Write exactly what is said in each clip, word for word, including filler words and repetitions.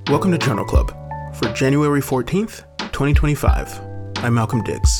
Welcome to Journal Club for January fourteenth, twenty twenty-five. I'm Malcolm Diggs.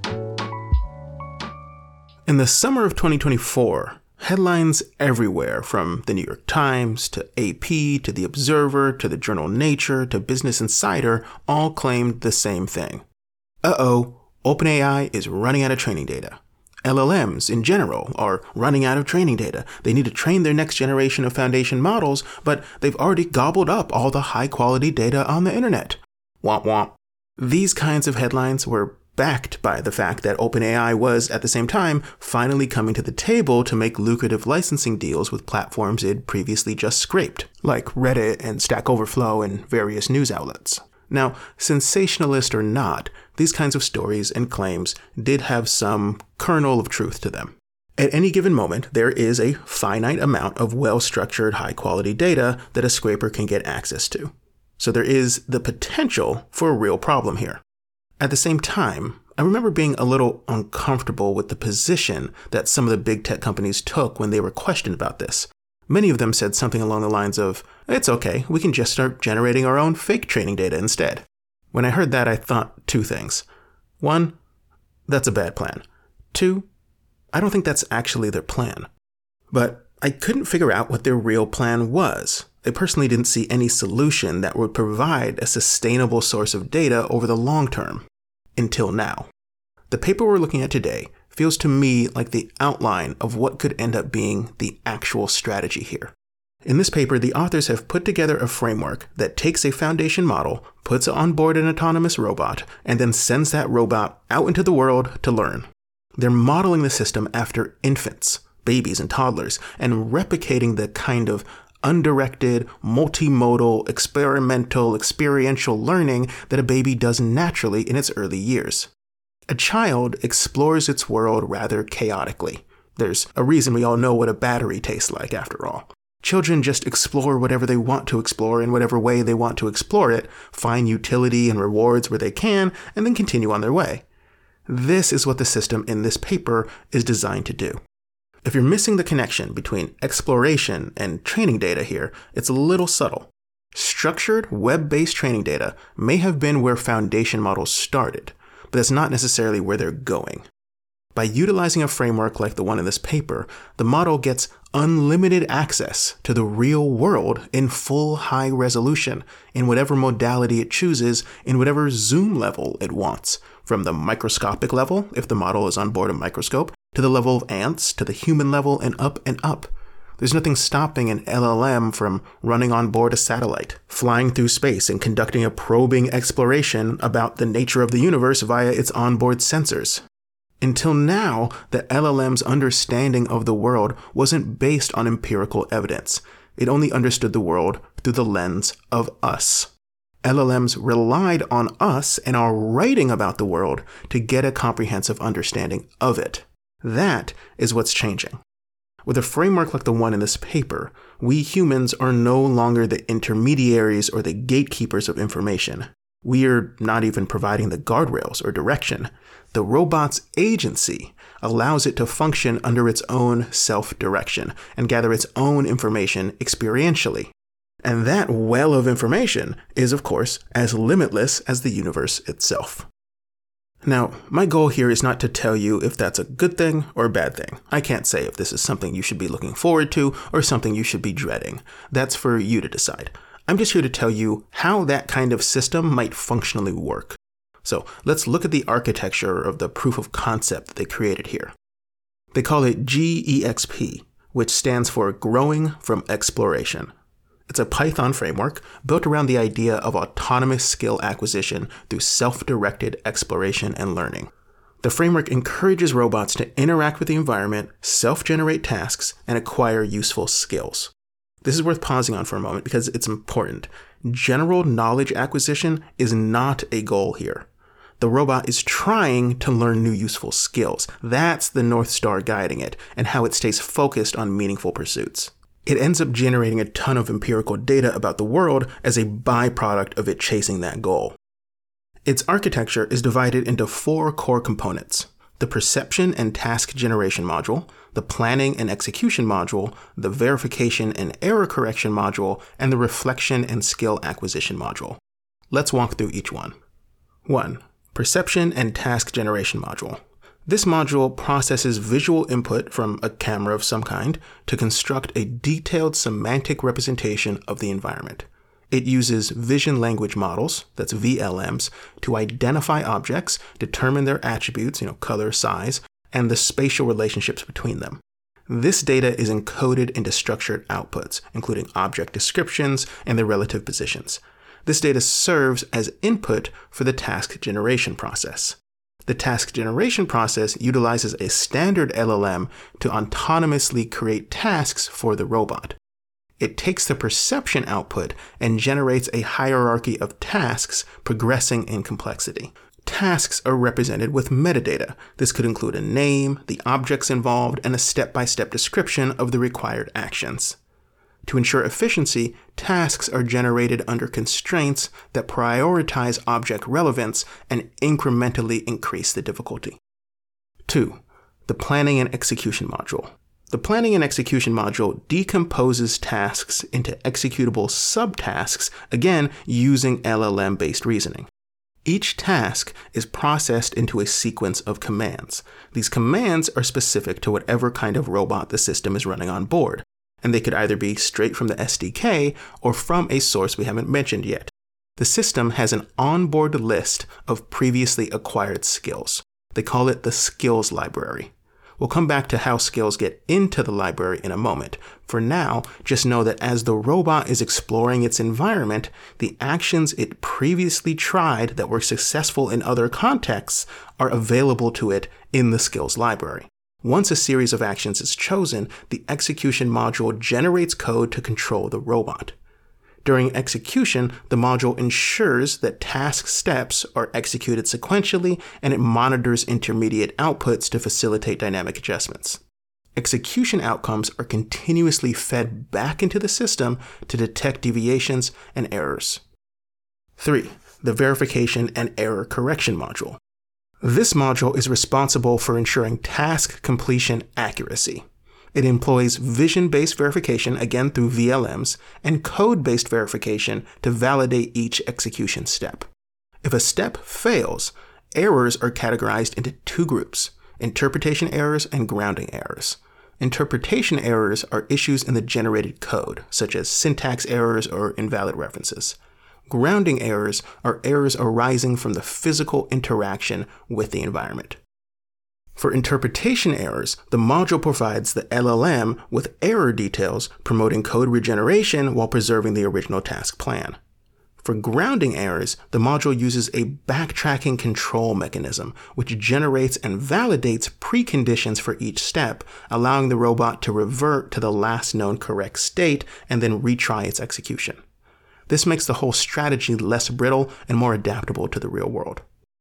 In the summer of twenty twenty-four, headlines everywhere from the New York Times to A P to The Observer to the journal Nature to Business Insider all claimed the same thing. Uh-oh, OpenAI is running out of training data. L L Ms in general are running out of training data. They need to train their next generation of foundation models, but they've already gobbled up all the high-quality data on the internet. Womp womp. These kinds of headlines were backed by the fact that OpenAI was, at the same time, finally coming to the table to make lucrative licensing deals with platforms it previously just scraped, like Reddit and Stack Overflow and various news outlets. Now, sensationalist or not, these kinds of stories and claims did have some kernel of truth to them. At any given moment, there is a finite amount of well-structured, high-quality data that a scraper can get access to. So there is the potential for a real problem here. At the same time, I remember being a little uncomfortable with the position that some of the big tech companies took when they were questioned about this. Many of them said something along the lines of, "It's okay, we can just start generating our own fake training data instead." When I heard that, I thought two things. One, that's a bad plan. Two, I don't think that's actually their plan. But I couldn't figure out what their real plan was. I personally didn't see any solution that would provide a sustainable source of data over the long term. Until now. The paper we're looking at today feels to me like the outline of what could end up being the actual strategy here. In this paper, the authors have put together a framework that takes a foundation model, puts it on board an autonomous robot, and then sends that robot out into the world to learn. They're modeling the system after infants, babies and toddlers, and replicating the kind of undirected, multimodal, experimental, experiential learning that a baby does naturally in its early years. A child explores its world rather chaotically. There's a reason we all know what a battery tastes like, after all. Children just explore whatever they want to explore in whatever way they want to explore it, find utility and rewards where they can, and then continue on their way. This is what the system in this paper is designed to do. If you're missing the connection between exploration and training data here, it's a little subtle. Structured, web-based training data may have been where foundation models started, but that's not necessarily where they're going. By utilizing a framework like the one in this paper, the model gets unlimited access to the real world in full high resolution, in whatever modality it chooses, in whatever zoom level it wants, from the microscopic level, if the model is on board a microscope, to the level of ants, to the human level, and up and up. There's nothing stopping an L L M from running on board a satellite, flying through space and conducting a probing exploration about the nature of the universe via its onboard sensors. Until now, the L L M's understanding of the world wasn't based on empirical evidence. It only understood the world through the lens of us. L L Ms relied on us and our writing about the world to get a comprehensive understanding of it. That is what's changing. With a framework like the one in this paper, we humans are no longer the intermediaries or the gatekeepers of information. We are not even providing the guardrails or direction. The robot's agency allows it to function under its own self-direction and gather its own information experientially. And that well of information is, of course, as limitless as the universe itself. Now, my goal here is not to tell you if that's a good thing or a bad thing. I can't say if this is something you should be looking forward to or something you should be dreading. That's for you to decide. I'm just here to tell you how that kind of system might functionally work. So let's look at the architecture of the proof of concept that they created here. They call it G E X P, which stands for Growing from Exploration. It's a Python framework built around the idea of autonomous skill acquisition through self-directed exploration and learning. The framework encourages robots to interact with the environment, self-generate tasks, and acquire useful skills. This is worth pausing on for a moment because it's important. General knowledge acquisition is not a goal here. The robot is trying to learn new useful skills. That's the North Star guiding it and how it stays focused on meaningful pursuits. It ends up generating a ton of empirical data about the world as a byproduct of it chasing that goal. Its architecture is divided into four core components: the perception and task generation module, the planning and execution module, the verification and error correction module, and the reflection and skill acquisition module. Let's walk through each one. one. Perception and task generation module. This module processes visual input from a camera of some kind to construct a detailed semantic representation of the environment. It uses vision language models, that's V L Ms, to identify objects, determine their attributes, you know, color, size, and the spatial relationships between them. This data is encoded into structured outputs, including object descriptions and their relative positions. This data serves as input for the task generation process. The task generation process utilizes a standard L L M to autonomously create tasks for the robot. It takes the perception output and generates a hierarchy of tasks progressing in complexity. Tasks are represented with metadata. This could include a name, the objects involved, and a step-by-step description of the required actions. To ensure efficiency, tasks are generated under constraints that prioritize object relevance and incrementally increase the difficulty. two. The planning and execution module. The planning and execution module decomposes tasks into executable subtasks, again using L L M-based reasoning. Each task is processed into a sequence of commands. These commands are specific to whatever kind of robot the system is running on board, and they could either be straight from the S D K or from a source we haven't mentioned yet. The system has an onboard list of previously acquired skills. They call it the skills library. We'll come back to how skills get into the library in a moment. For now, just know that as the robot is exploring its environment, the actions it previously tried that were successful in other contexts are available to it in the skills library. Once a series of actions is chosen, the execution module generates code to control the robot. During execution, the module ensures that task steps are executed sequentially, and it monitors intermediate outputs to facilitate dynamic adjustments. Execution outcomes are continuously fed back into the system to detect deviations and errors. three. The verification and error correction module. This module is responsible for ensuring task completion accuracy. It employs vision-based verification, again through V L Ms, and code-based verification to validate each execution step. If a step fails, errors are categorized into two groups: interpretation errors and grounding errors. Interpretation errors are issues in the generated code, such as syntax errors or invalid references. Grounding errors are errors arising from the physical interaction with the environment. For interpretation errors, the module provides the L L M with error details, promoting code regeneration while preserving the original task plan. For grounding errors, the module uses a backtracking control mechanism, which generates and validates preconditions for each step, allowing the robot to revert to the last known correct state and then retry its execution. This makes the whole strategy less brittle and more adaptable to the real world.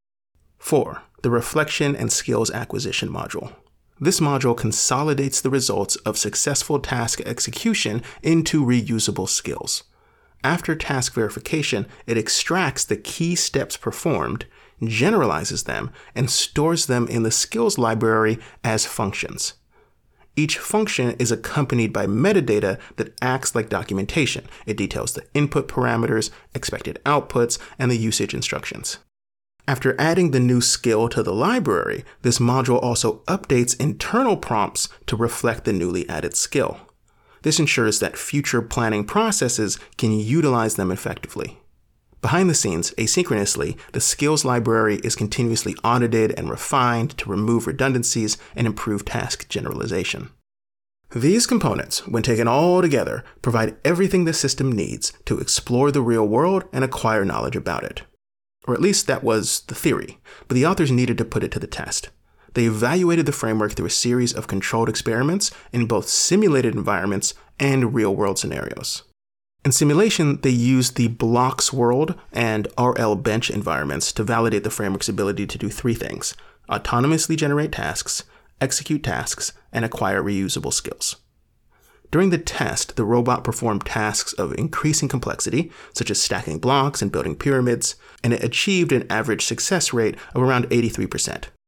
four. The reflection and skills acquisition module. This module consolidates the results of successful task execution into reusable skills. After task verification, it extracts the key steps performed, generalizes them, and stores them in the skills library as functions. Each function is accompanied by metadata that acts like documentation. It details the input parameters, expected outputs, and the usage instructions. After adding the new skill to the library, this module also updates internal prompts to reflect the newly added skill. This ensures that future planning processes can utilize them effectively. Behind the scenes, asynchronously, the skills library is continuously audited and refined to remove redundancies and improve task generalization. These components, when taken all together, provide everything the system needs to explore the real world and acquire knowledge about it. Or at least that was the theory, but the authors needed to put it to the test. They evaluated the framework through a series of controlled experiments in both simulated environments and real-world scenarios. In simulation, they used the BloxWorld and R L Bench environments to validate the framework's ability to do three things: autonomously generate tasks, execute tasks, and acquire reusable skills. During the test, the robot performed tasks of increasing complexity, such as stacking blocks and building pyramids, and it achieved an average success rate of around eighty-three percent.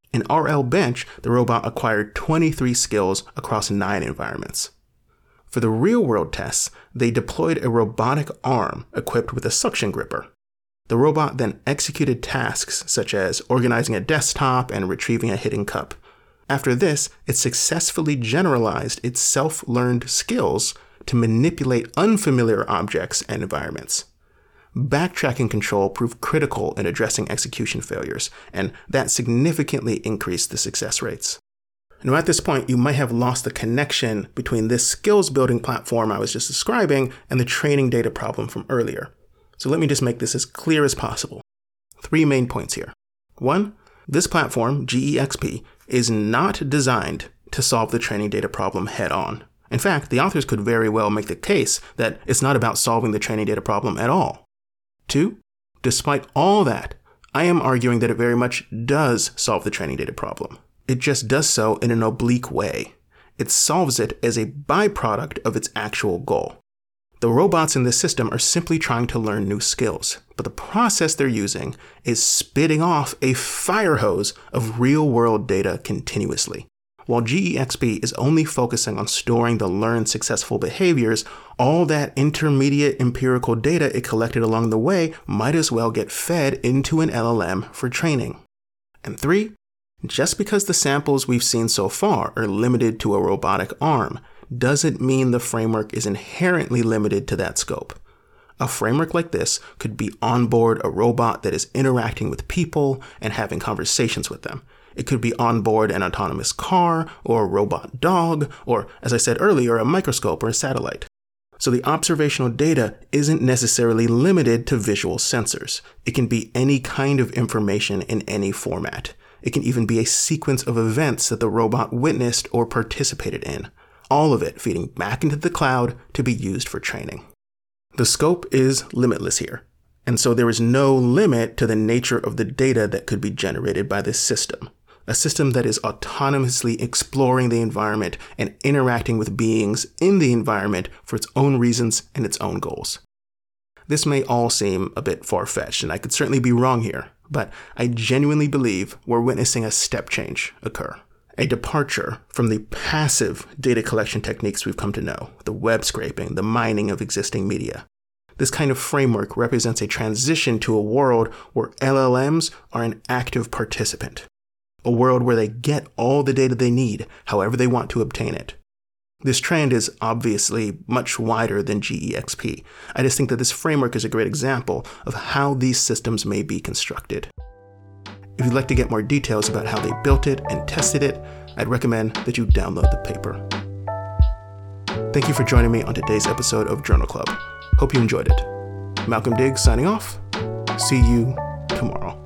In R L Bench, the robot acquired twenty-three skills across nine environments. For the real-world tests, they deployed a robotic arm equipped with a suction gripper. The robot then executed tasks such as organizing a desktop and retrieving a hidden cup. After this, it successfully generalized its self-learned skills to manipulate unfamiliar objects and environments. Backtracking control proved critical in addressing execution failures, and that significantly increased the success rates. Now, at this point, you might have lost the connection between this skills-building platform I was just describing and the training data problem from earlier. So let me just make this as clear as possible. Three main points here. One, this platform, G E X P, is not designed to solve the training data problem head-on. In fact, the authors could very well make the case that it's not about solving the training data problem at all. Two, despite all that, I am arguing that it very much does solve the training data problem. It just does so in an oblique way. It solves it as a byproduct of its actual goal. The robots in this system are simply trying to learn new skills, but the process they're using is spitting off a fire hose of real-world data continuously. While G E X P is only focusing on storing the learned successful behaviors, all that intermediate empirical data it collected along the way might as well get fed into an L L M for training. And three, just because the samples we've seen so far are limited to a robotic arm, doesn't mean the framework is inherently limited to that scope. A framework like this could be on board a robot that is interacting with people and having conversations with them. It could be on board an autonomous car, or a robot dog, or, as I said earlier, a microscope or a satellite. So the observational data isn't necessarily limited to visual sensors. It can be any kind of information in any format. It can even be a sequence of events that the robot witnessed or participated in, all of it feeding back into the cloud to be used for training. The scope is limitless here, and so there is no limit to the nature of the data that could be generated by this system. A system that is autonomously exploring the environment and interacting with beings in the environment for its own reasons and its own goals. This may all seem a bit far-fetched, and I could certainly be wrong here, but I genuinely believe we're witnessing a step change occur. A departure from the passive data collection techniques we've come to know, the web scraping, the mining of existing media. This kind of framework represents a transition to a world where L L Ms are an active participant. A world where they get all the data they need, however they want to obtain it. This trend is obviously much wider than G E X P. I just think that this framework is a great example of how these systems may be constructed. If you'd like to get more details about how they built it and tested it, I'd recommend that you download the paper. Thank you for joining me on today's episode of Journal Club. Hope you enjoyed it. Malcolm Diggs signing off. See you tomorrow.